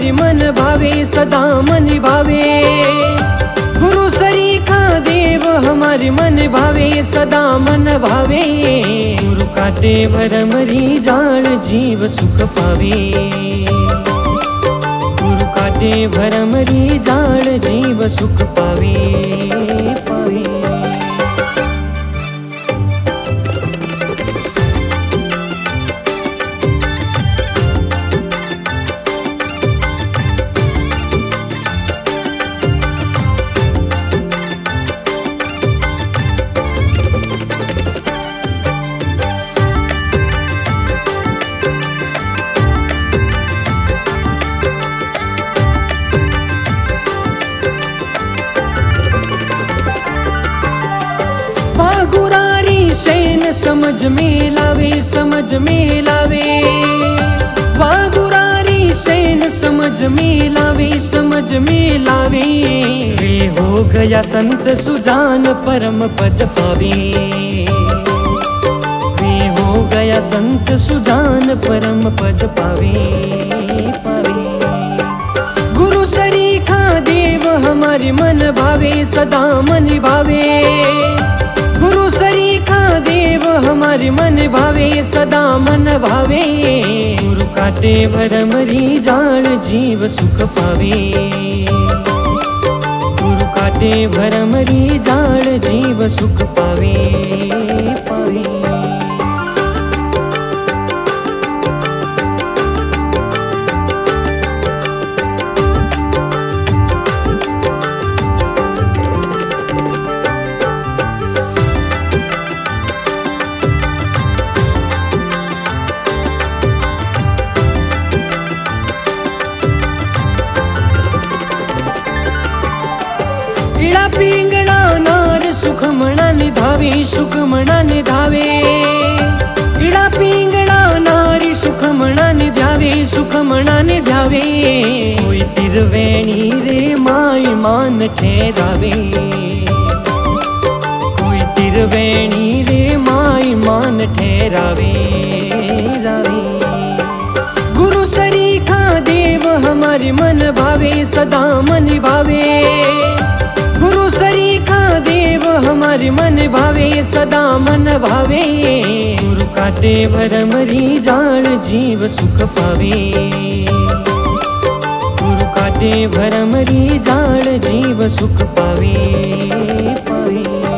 हमारे मन भावे सदा मन भावे। गुरु सरीखा देव हमारे मन भावे सदा मन भावे। गुरु काटे भरमरी जान जीव सुख पावे। गुरु काटे भरमरी जान जीव सुख पावे पावे। समझ में लावे समझ में लावे। वागुरारी सैन समझ में लावे समझ में लावे। वे हो गया संत सुजान परम पद पावे। वे हो गया संत सुजान परम पद पावे पावे। गुरु सरीखा देव हमारे मन भावे सदा मन भावे। गुरु सरीखा देव हमारे मन भावे सदा मन भावे। गुरु काटे भरमरी जान जीव सुख पावे। गुरु काटे भरमरी जान जीव सुख पावे पावे। इड़ा पिंगड़ा नार सुख मना निधावे सुख मना निधावे। इड़ा पिंगड़ा नारी सुख मना निधावे सुख मना निधावे। कोई तिरवेणी रे माय मान ठहरावे। कोई तिरवेणी रे माय मान ठहरावे रावे। गुरु सरीखा देव हमारे मन भावे सदा मन भावे। गुरु सरीखा देव हमारे मन भावे सदा मन भावे। गुरु काटे भरमरी जान जीव सुख पावे। गुरु काटे भरमरी जान जीव सुख पावे पावे।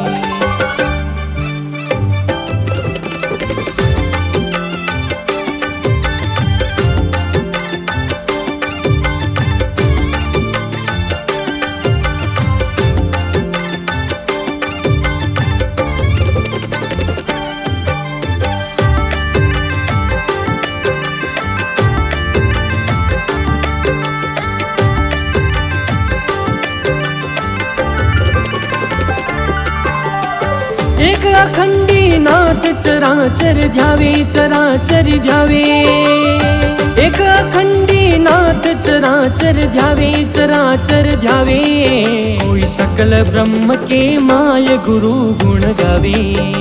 एक अखंडी नाथ चराचर ध्यावे चराचर ध्यावे। एक अखंडी नाथ चराचर ध्यावे चराचर ध्यावे। कोई सकल ब्रह्म के माय गुरु गुण गावे।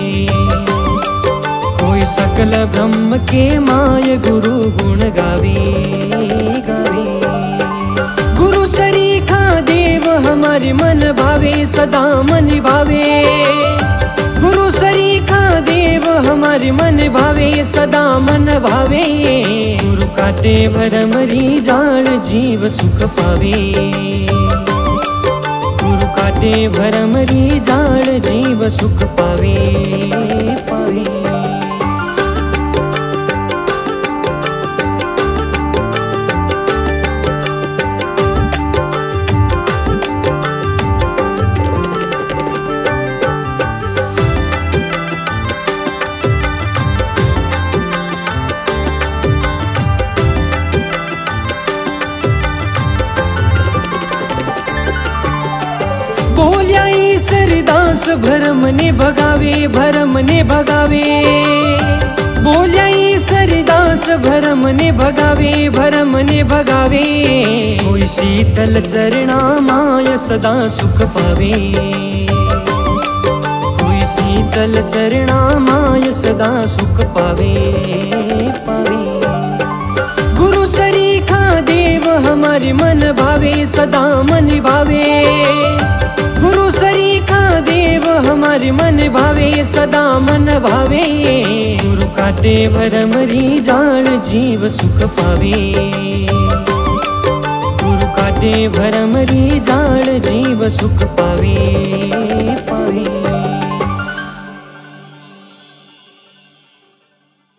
कोई सकल ब्रह्म के माय गुरु गुण गावे गावे। गुरु सरीखा देव हमारे मन भावे सदा मन भावे। गुरु सरीखा देव हमारे मन भावे सदा मन भावे। गुरु काटे भरमरी जान जीव सुख पावे। गुरु काटे भरमरी जान जीव सुख पावे पावे। बोलिया ईसरदास भरम ने भगावे भरम ने भगावे। बोलिया ईसरदास भरम ने भगावे भरम ने भगावे। कोई शीतल चरणा माय सदा सुख पावे। कोई शीतल चरणा माय सदा सुख पावे पावे। गुरु सरीखा देव हमारे हमारे मन भावे सदा मन भावे। गुरु सरीखा देव हमारे मन भावे सदा मन भावे। गुरु काटे भरमरी जान जीव सुख पावे। गुरु काटे भरमरी जान जीव सुख पावे पावे।